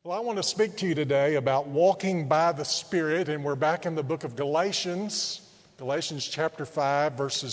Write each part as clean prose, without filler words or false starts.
Well, I want to speak to you today about walking by the Spirit, and we're back in the book of Galatians chapter 5, verses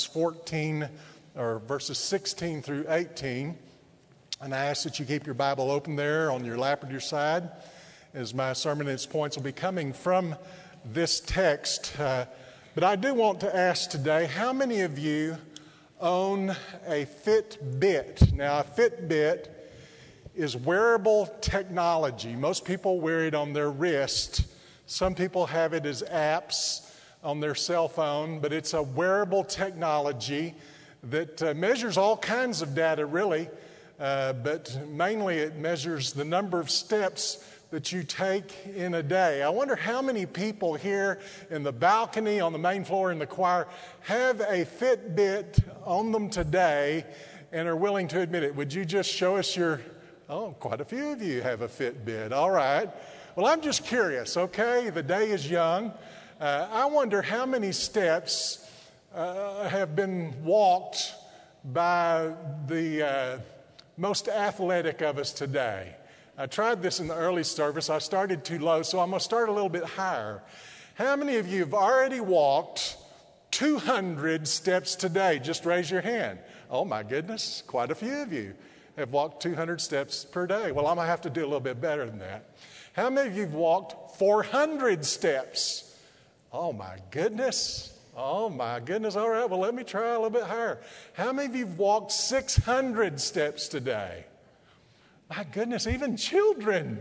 16 through 18. And I ask that you keep your Bible open there on your lap or your side, as my sermon and its points will be coming from this text. But I do want to ask today, how many of you own a Fitbit? Now, a Fitbit is wearable technology. Most people wear it on their wrist. Some people have it as apps on their cell phone, but it's a wearable technology that measures all kinds of data, really, but mainly it measures the number of steps that you take in a day. I wonder how many people here in the balcony, on the main floor in the choir, have a Fitbit on them today and are willing to admit it. Would you just show us your... Oh, quite a few of you have a Fitbit. All right. Well, I'm just curious, okay? The day is young. I wonder how many steps have been walked by the most athletic of us today. I tried this in the early service. I started too low, so I'm going to start a little bit higher. How many of you have already walked 200 steps today? Just raise your hand. Oh, my goodness. Quite a few of you have walked 200 steps per day. Well, I'm going to have to do a little bit better than that. How many of you have walked 400 steps? Oh, my goodness. Oh, my goodness. All right, well, let me try a little bit higher. How many of you have walked 600 steps today? My goodness, even children.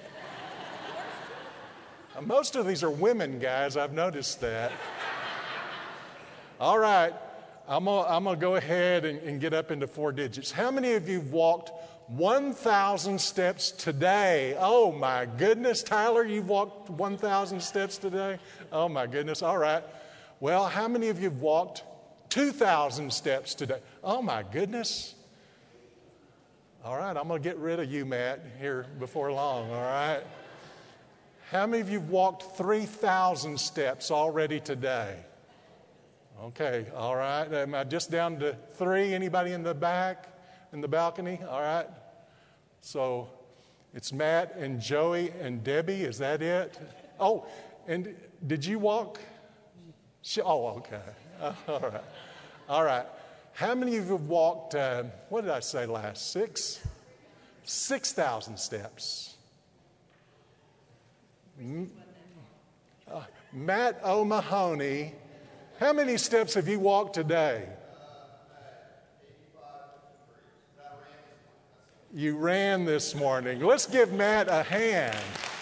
Most of these are women, guys. I've noticed that. All right. I'm going to go ahead and get up into four digits. How many of you have walked 1,000 steps today? Oh, my goodness. Tyler, you've walked 1,000 steps today? Oh, my goodness. All right. Well, how many of you have walked 2,000 steps today? Oh, my goodness. All right. I'm going to get rid of you, Matt, here before long. All right. How many of you have walked 3,000 steps already today? Okay, all right. Am I just down to 3? Anybody in the back, in the balcony? All right. So it's Matt and Joey and Debbie. Is that it? Oh, and did you walk? Oh, okay. All right. All right. How many of you have walked, what did I say last? 6,000 steps. Matt O'Mahony. How many steps have you walked today? You ran this morning. Let's give Matt a hand.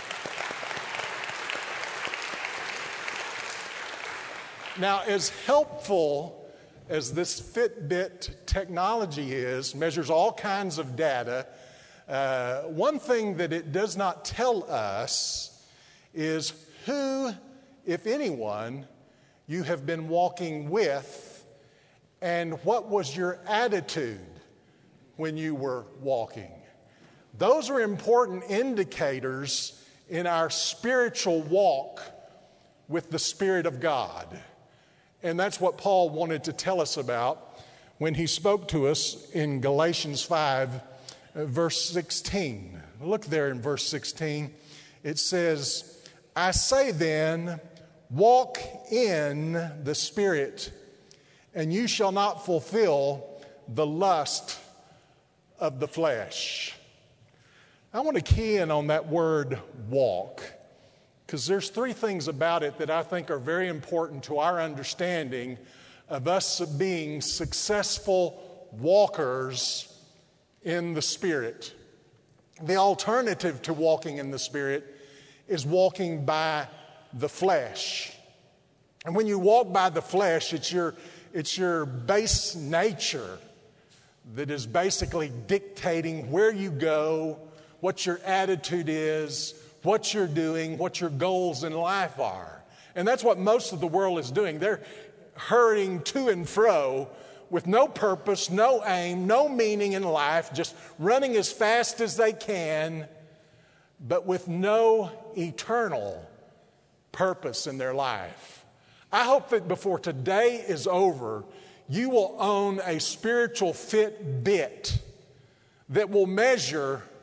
Now, as helpful as this Fitbit technology is, measures all kinds of data, one thing that it does not tell us is who, if anyone, you have been walking with, and what was your attitude when you were walking. Those are important indicators in our spiritual walk with the Spirit of God. And that's what Paul wanted to tell us about when he spoke to us in Galatians 5, verse 16. Look there in verse 16. It says, I say then, walk in the Spirit, and you shall not fulfill the lust of the flesh. I want to key in on that word walk, because there's 3 things about it that I think are very important to our understanding of us being successful walkers in the Spirit. The alternative to walking in the Spirit is walking by the flesh. And when you walk by the flesh, it's your base nature that is basically dictating where you go, what your attitude is, what you're doing, what your goals in life are. And that's what most of the world is doing. They're hurrying to and fro with no purpose, no aim, no meaning in life, just running as fast as they can, but with no eternal purpose in their life. I hope that before today is over, you will own a spiritual Fitbit that will measure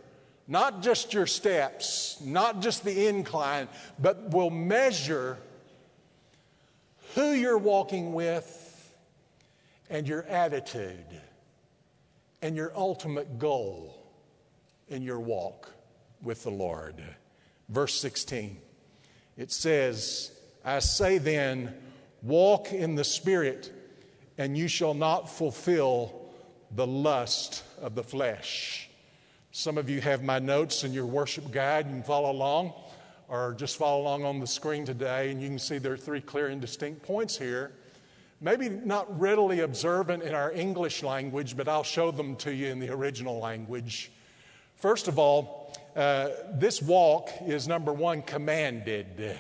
Not just your steps, not just the incline, but will measure who you're walking with and your attitude and your ultimate goal in your walk with the Lord. Verse 16, it says, I say then, walk in the Spirit, and you shall not fulfill the lust of the flesh. Some of you have my notes in your worship guide. You can follow along, or just follow along on the screen today, and you can see there are 3 clear and distinct points here. Maybe not readily observant in our English language, but I'll show them to you in the original language. First of all, this walk is, number 1, commanded.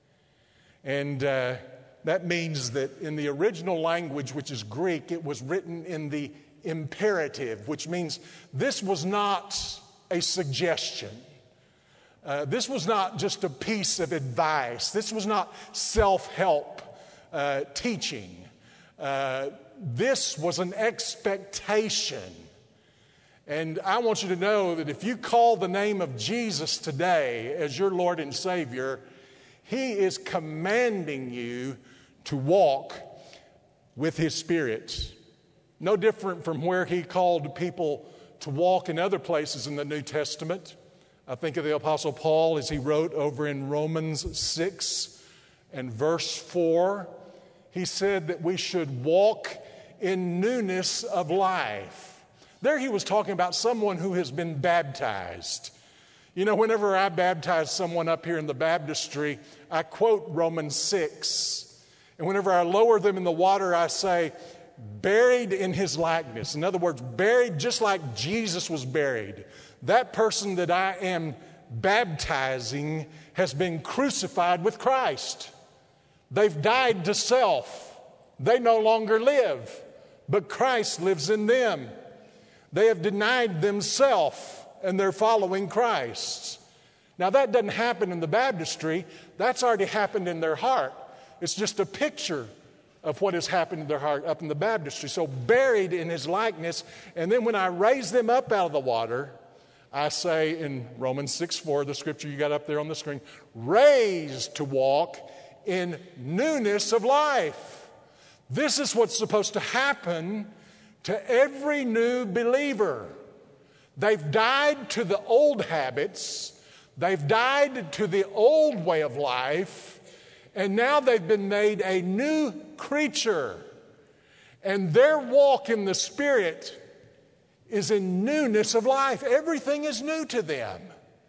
And that means that in the original language, which is Greek, it was written in the imperative, which means this was not a suggestion. This was not just a piece of advice. This was not self-help teaching. This was an expectation. And I want you to know that if you call the name of Jesus today as your Lord and Savior, He is commanding you to walk with His Spirit. No different from where He called people to walk in other places in the New Testament. I think of the Apostle Paul as he wrote over in Romans 6 and verse 4. He said that we should walk in newness of life. There he was talking about someone who has been baptized. You know, whenever I baptize someone up here in the baptistry, I quote Romans 6. And whenever I lower them in the water, I say, buried in His likeness. In other words, buried just like Jesus was buried. That person that I am baptizing has been crucified with Christ. They've died to self. They no longer live, but Christ lives in them. They have denied themselves and they're following Christ. Now that doesn't happen in the baptistry. That's already happened in their heart. It's just a picture of what has happened in their heart up in the baptistry. So buried in His likeness. And then when I raise them up out of the water, I say in Romans 6:4, the scripture you got up there on the screen, raised to walk in newness of life. This is what's supposed to happen to every new believer. They've died to the old habits. They've died to the old way of life. And now they've been made a new creature. And their walk in the Spirit is in newness of life. Everything is new to them.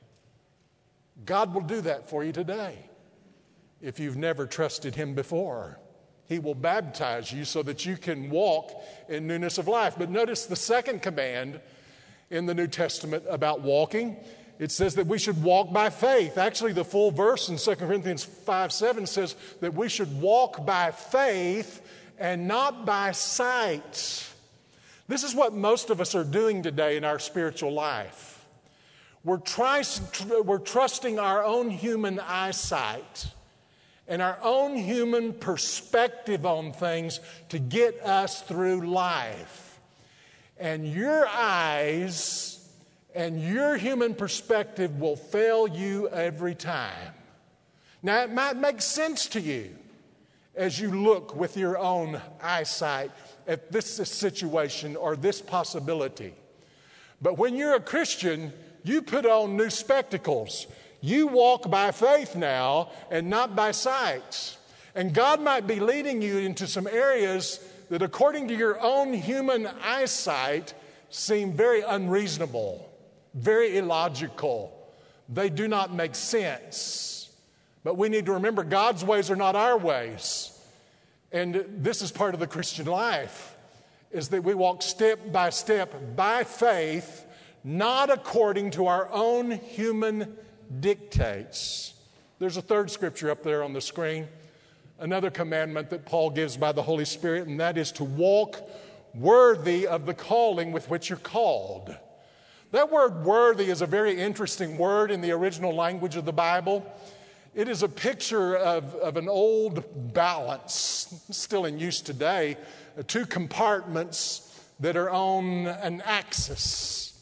God will do that for you today if you've never trusted Him before. He will baptize you so that you can walk in newness of life. But notice the second command in the New Testament about walking. It says that we should walk by faith. Actually, the full verse in 2 Corinthians 5:7 says that we should walk by faith and not by sight. This is what most of us are doing today in our spiritual life. We're trusting our own human eyesight and our own human perspective on things to get us through life. And your eyes and your human perspective will fail you every time. Now, it might make sense to you as you look with your own eyesight at this situation or this possibility. But when you're a Christian, you put on new spectacles. You walk by faith now and not by sight. And God might be leading you into some areas that, according to your own human eyesight, seem very unreasonable, very illogical. They do not make sense. But we need to remember God's ways are not our ways. And this is part of the Christian life, is that we walk step by faith, not according to our own human dictates. There's a third scripture up there on the screen, another commandment that Paul gives by the Holy Spirit, and that is to walk worthy of the calling with which you're called. That word worthy is a very interesting word in the original language of the Bible. It is a picture of an old balance, still in use today, 2 compartments that are on an axis.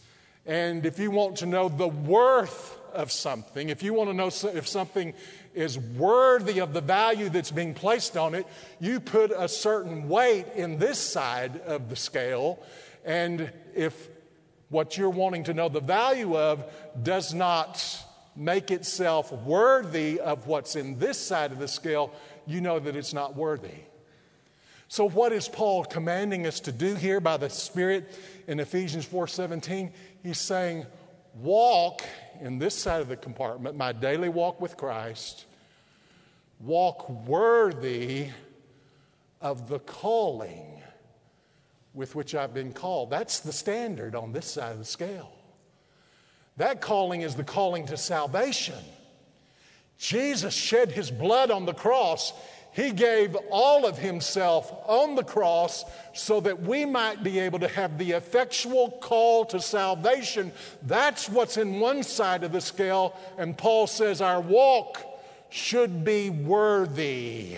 And if you want to know the worth of something, if you want to know if something is worthy of the value that's being placed on it, you put a certain weight in this side of the scale. And if what you're wanting to know the value of does not make itself worthy of what's in this side of the scale, you know that it's not worthy. So what is Paul commanding us to do here by the Spirit in Ephesians 4:17? He's saying, walk in this side of the compartment, my daily walk with Christ, walk worthy of the calling with which I've been called. That's the standard on this side of the scale. That calling is the calling to salvation. Jesus shed his blood on the cross. He gave all of himself on the cross so that we might be able to have the effectual call to salvation. That's what's in one side of the scale. And Paul says our walk should be worthy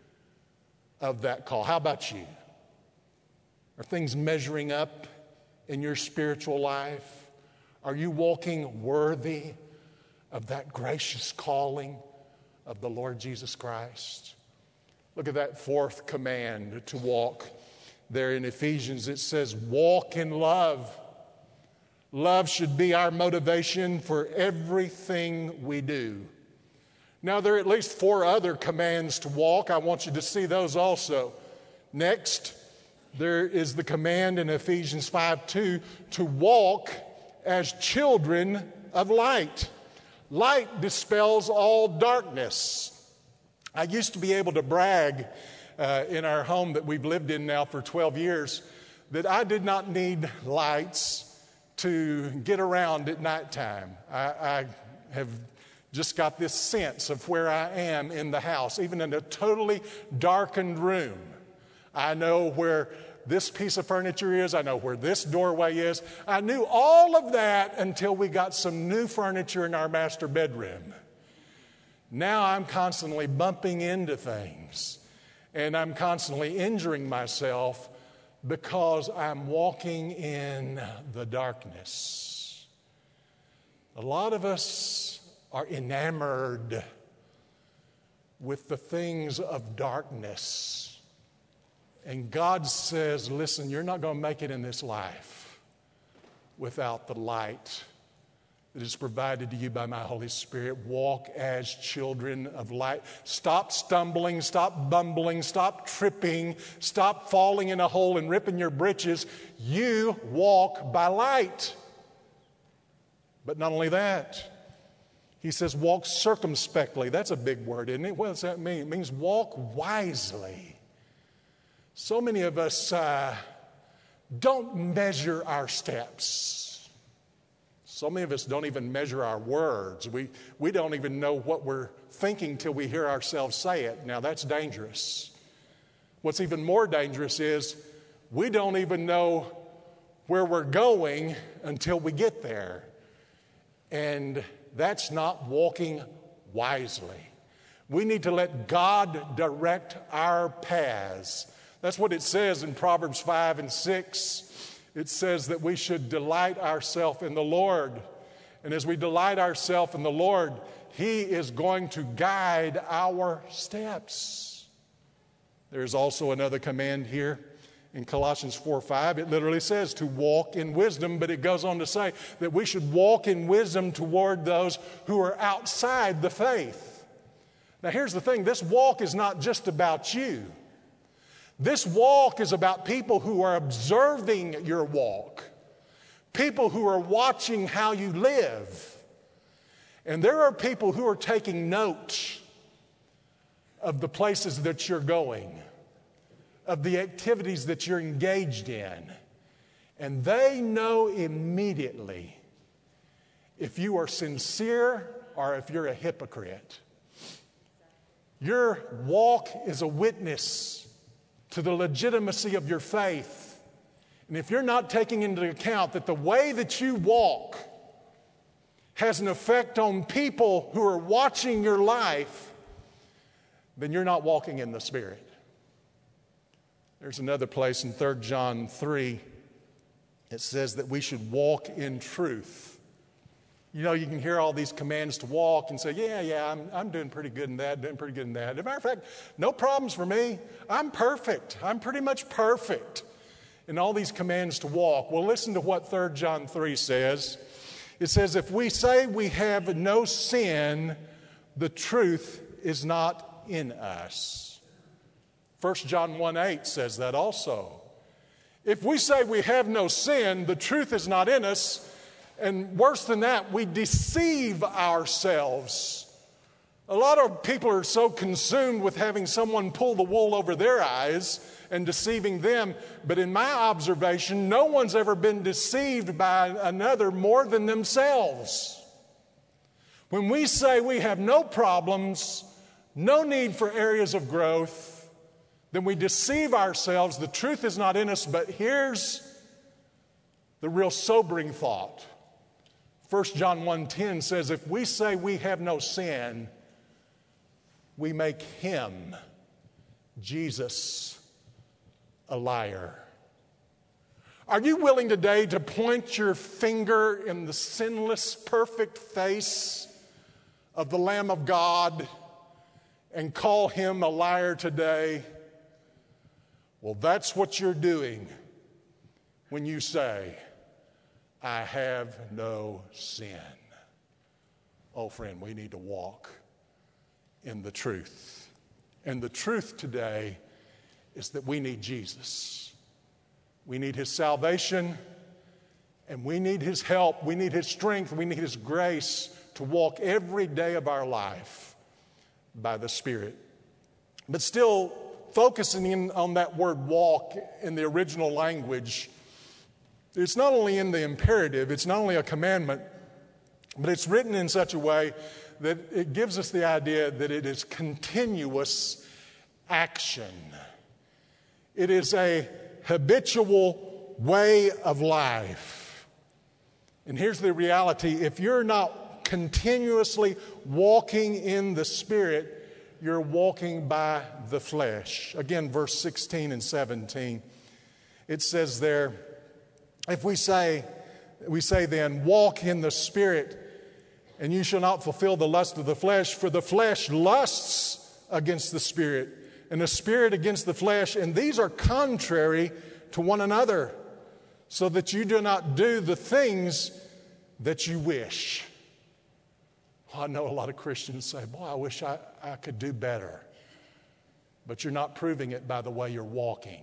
of that call. How about you? Are things measuring up in your spiritual life? Are you walking worthy of that gracious calling of the Lord Jesus Christ? Look at that fourth command to walk there in Ephesians. It says, walk in love. Love should be our motivation for everything we do. Now, there are at least 4 other commands to walk. I want you to see those also. Next, there is the command in Ephesians 5:2 to walk as children of light. Light dispels all darkness. I used to be able to brag in our home that we've lived in now for 12 years that I did not need lights to get around at nighttime. I have just got this sense of where I am in the house, even in a totally darkened room. I know where this piece of furniture is. I know where this doorway is. I knew all of that until we got some new furniture in our master bedroom. Now I'm constantly bumping into things, and I'm constantly injuring myself because I'm walking in the darkness. A lot of us are enamored with the things of darkness. And God says, listen, you're not going to make it in this life without the light that is provided to you by my Holy Spirit. Walk as children of light. Stop stumbling, stop bumbling, stop tripping, stop falling in a hole and ripping your britches. You walk by light. But not only that, he says walk circumspectly. That's a big word, isn't it? What does that mean? It means walk wisely. So many of us don't measure our steps. So many of us don't even measure our words. We don't even know what we're thinking till we hear ourselves say it. Now, that's dangerous. What's even more dangerous is we don't even know where we're going until we get there. And that's not walking wisely. We need to let God direct our paths. That's what it says in Proverbs 5 and 6. It says that we should delight ourselves in the Lord. And as we delight ourselves in the Lord, He is going to guide our steps. There's also another command here in Colossians 4:5. It literally says to walk in wisdom, but it goes on to say that we should walk in wisdom toward those who are outside the faith. Now here's the thing, this walk is not just about you. This walk is about people who are observing your walk, people who are watching how you live. And there are people who are taking note of the places that you're going, of the activities that you're engaged in. And they know immediately if you are sincere or if you're a hypocrite. Your walk is a witness to the legitimacy of your faith. And if you're not taking into account that the way that you walk has an effect on people who are watching your life, then you're not walking in the Spirit. There's another place in 3 John 3 it says that we should walk in truth. You know, you can hear all these commands to walk and say, yeah, I'm doing pretty good in that, doing pretty good in that. As a matter of fact, no problems for me. I'm perfect. I'm pretty much perfect in all these commands to walk. Well, listen to what 3 John 3 says. It says, if we say we have no sin, the truth is not in us. 1 John 1:8 says that also. If we say we have no sin, the truth is not in us. And worse than that, we deceive ourselves. A lot of people are so consumed with having someone pull the wool over their eyes and deceiving them. But in my observation, no one's ever been deceived by another more than themselves. When we say we have no problems, no need for areas of growth, then we deceive ourselves. The truth is not in us. But here's the real sobering thought. 1 John 1:10 says, if we say we have no sin, we make him, Jesus, a liar. Are you willing today to point your finger in the sinless, perfect face of the Lamb of God and call him a liar today? Well, that's what you're doing when you say, I have no sin. Oh, friend, we need to walk in the truth. And the truth today is that we need Jesus. We need his salvation, and we need his help. We need his strength. We need his grace to walk every day of our life by the Spirit. But still focusing in on that word walk in the original language, it's not only in the imperative, it's not only a commandment, but it's written in such a way that it gives us the idea that it is continuous action. It is a habitual way of life. And here's the reality. If you're not continuously walking in the Spirit, you're walking by the flesh. Again, verse 16 and 17. It says there, if we say then, walk in the Spirit, and you shall not fulfill the lust of the flesh, for the flesh lusts against the Spirit, and the Spirit against the flesh, and these are contrary to one another, so that you do not do the things that you wish. Well, I know a lot of Christians say, boy, I wish I could do better. But you're not proving it by the way you're walking.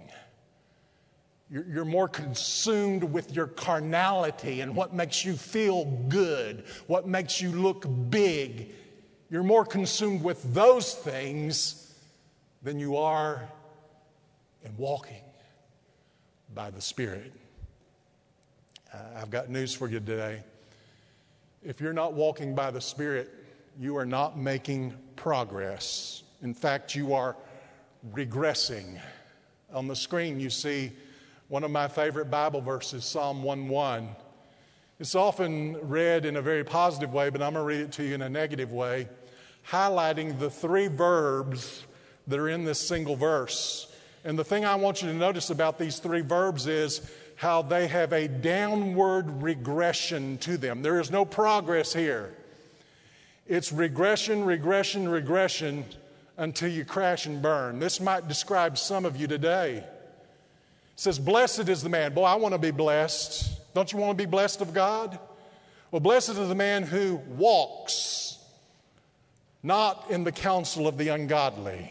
You're more consumed with your carnality and what makes you feel good, what makes you look big. You're more consumed with those things than you are in walking by the Spirit. I've got news for you today. If you're not walking by the Spirit, you are not making progress. In fact, you are regressing. On the screen, you see one of my favorite Bible verses, Psalm 1:1. It's often read in a very positive way, but I'm going to read it to you in a negative way, highlighting the three verbs that are in this single verse. And the thing I want you to notice about these three verbs is how they have a downward regression to them. There is no progress here. It's regression, regression, regression until you crash and burn. This might describe some of you today. It says, blessed is the man. Boy, I want to be blessed. Don't you want to be blessed of God? Well, blessed is the man who walks not in the counsel of the ungodly.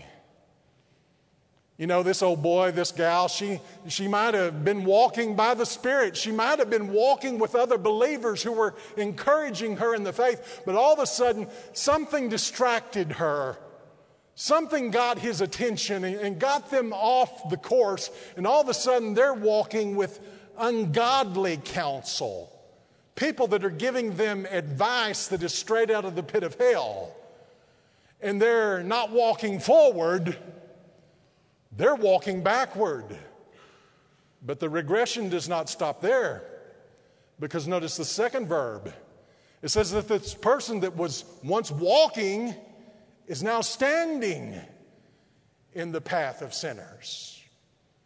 You know, this old boy, this gal, she might have been walking by the Spirit. She might have been walking with other believers who were encouraging her in the faith. But all of a sudden, something distracted her. Something got his attention and got them off the course. And all of a sudden, they're walking with ungodly counsel. People that are giving them advice that is straight out of the pit of hell. And they're not walking forward. They're walking backward. But the regression does not stop there. Because notice the second verb. It says that this person that was once walking is now standing in the path of sinners.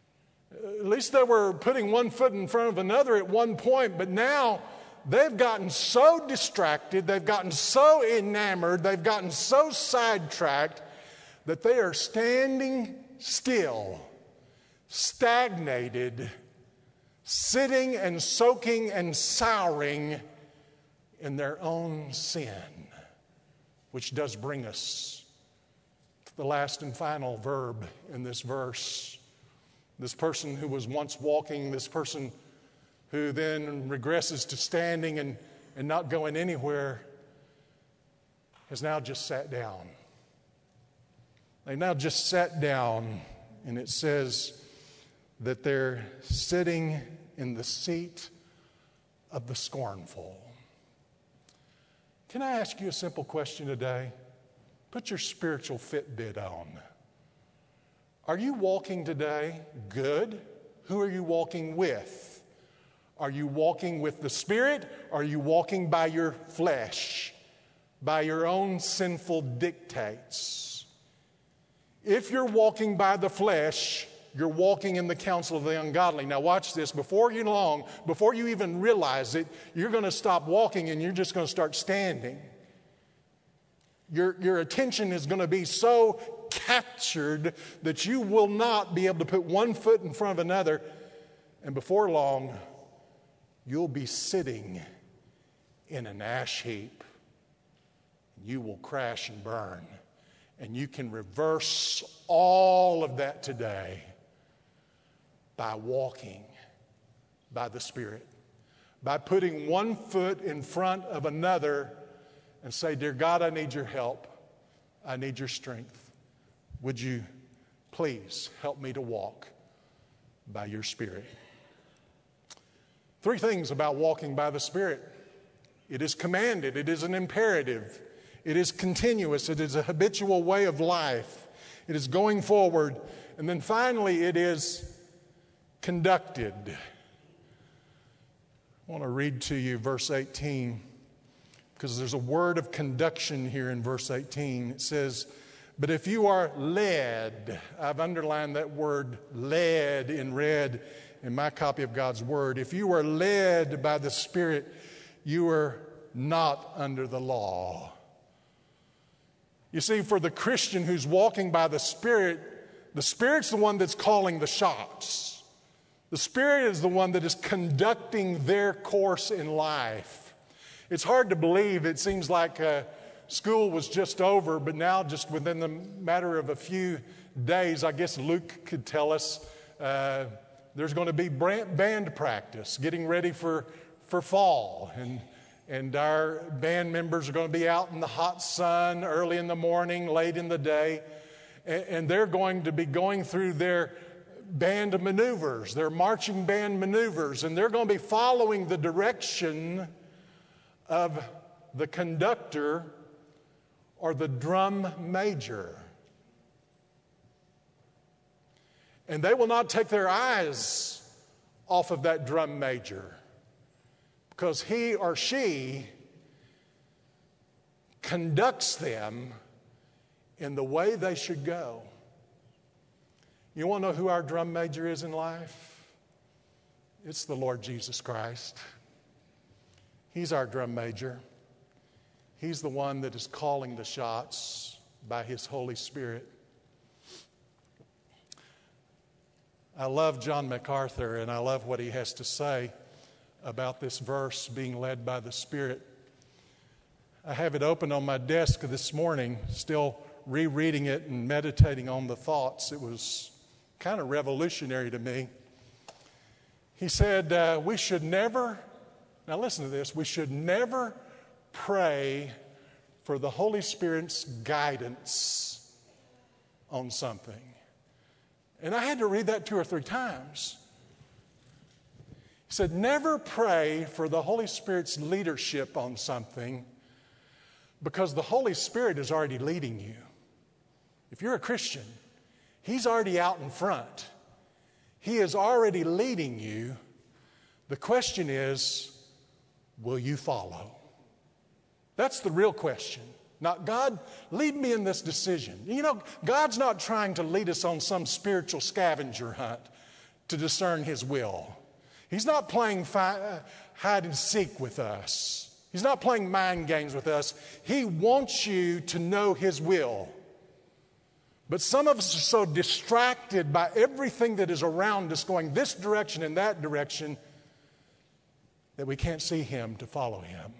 At least they were putting one foot in front of another at one point, but now they've gotten so distracted, they've gotten so enamored, they've gotten so sidetracked that they are standing still, stagnated, sitting and soaking and souring in their own sin, which does bring us to the last and final verb in this verse. This person who was once walking, this person who then regresses to standing and not going anywhere, has now just sat down. They now just sat down, and it says that they're sitting in the seat of the scornful. Can I ask you a simple question today? Put your spiritual Fitbit on. Are you walking today good? Who are you walking with? Are you walking with the Spirit? Or are you walking by your flesh, by your own sinful dictates? If you're walking by the flesh, you're walking in the counsel of the ungodly. Now watch this. Before you even realize it, you're going to stop walking and you're just going to start standing. Your attention is going to be so captured that you will not be able to put one foot in front of another. And before long, you'll be sitting in an ash heap. You will crash and burn. And you can reverse all of that today by walking by the Spirit, by putting one foot in front of another and say, "Dear God, I need your help. I need your strength. Would you please help me to walk by your Spirit?" Three things about walking by the Spirit. It is commanded. It is an imperative. It is continuous. It is a habitual way of life. It is going forward. And then finally, it is conducted. I want to read to you verse 18 because there's a word of conduction here in verse 18. It says, "But if you are led," I've underlined that word led in red in my copy of God's Word. "If you are led by the Spirit, you are not under the law." You see, for the Christian who's walking by the Spirit's the one that's calling the shots. The Spirit is the one that is conducting their course in life. It's hard to believe. It seems like school was just over, but now just within the matter of a few days, I guess Luke could tell us, there's going to be band practice, getting ready for fall. And our band members are going to be out in the hot sun, early in the morning, late in the day. And they're going to be going through their band maneuvers, their marching band maneuvers. And they're going to be following the direction of the conductor or the drum major. And they will not take their eyes off of that drum major, because he or she conducts them in the way they should go. You want to know who our drum major is in life? It's the Lord Jesus Christ. He's our drum major. He's the one that is calling the shots by His Holy Spirit. I love John MacArthur, and I love what he has to say about this verse, being led by the Spirit. I have it open on my desk this morning, still rereading it and meditating on the thoughts. It was kind of revolutionary to me. He said, we should never, now listen to this, we should never pray for the Holy Spirit's guidance on something. And I had to read that 2 or 3 times. He said, never pray for the Holy Spirit's leadership on something, because the Holy Spirit is already leading you. If you're a Christian, He's already out in front. He is already leading you. The question is, will you follow? That's the real question. Not, God, lead me in this decision. You know, God's not trying to lead us on some spiritual scavenger hunt. to discern His will. He's not playing hide and seek with us. He's not playing mind games with us. He wants you to know His will. But some of us are so distracted by everything that is around us going this direction and that direction that we can't see Him to follow Him.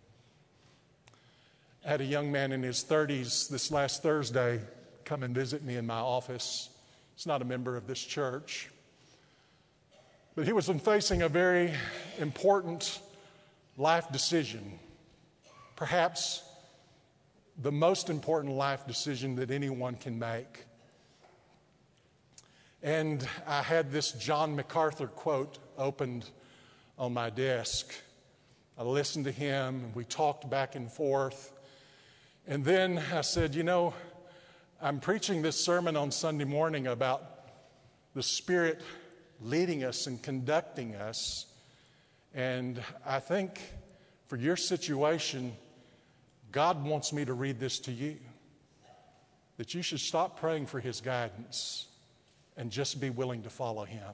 I had a young man in his 30s this last Thursday come and visit me in my office. He's not a member of this church. But he was facing a very important life decision. Perhaps the most important life decision that anyone can make. And I had this John MacArthur quote opened on my desk. I listened to him, and we talked back and forth. And then I said, I'm preaching this sermon on Sunday morning about the Spirit leading us and conducting us. And I think for your situation, God wants me to read this to you. That you should stop praying for His guidance and just be willing to follow Him.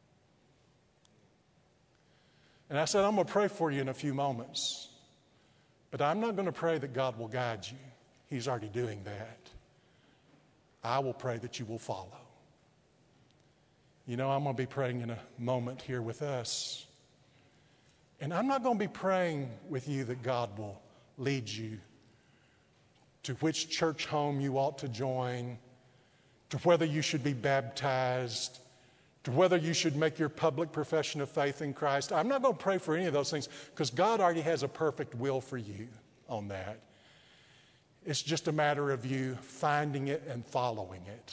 And I said, I'm going to pray for you in a few moments. But I'm not going to pray that God will guide you. He's already doing that. I will pray that you will follow. I'm going to be praying in a moment here with us. And I'm not going to be praying with you that God will lead you to which church home you ought to join, to whether you should be baptized, to whether you should make your public profession of faith in Christ. I'm not going to pray for any of those things because God already has a perfect will for you on that. It's just a matter of you finding it and following it.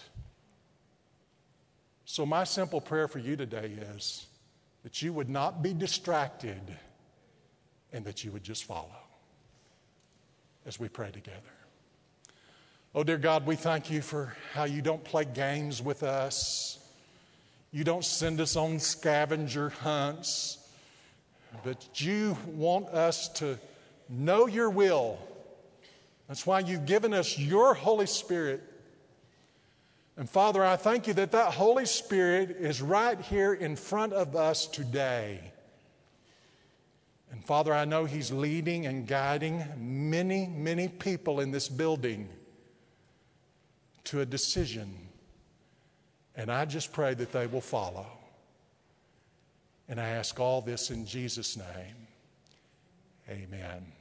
So my simple prayer for you today is that you would not be distracted and that you would just follow as we pray together. Oh, dear God, we thank you for how you don't play games with us. You don't send us on scavenger hunts, but you want us to know your will. That's why you've given us your Holy Spirit. And Father, I thank you that Holy Spirit is right here in front of us today. And Father, I know He's leading and guiding many, many people in this building to a decision. And I just pray that they will follow. And I ask all this in Jesus' name. Amen.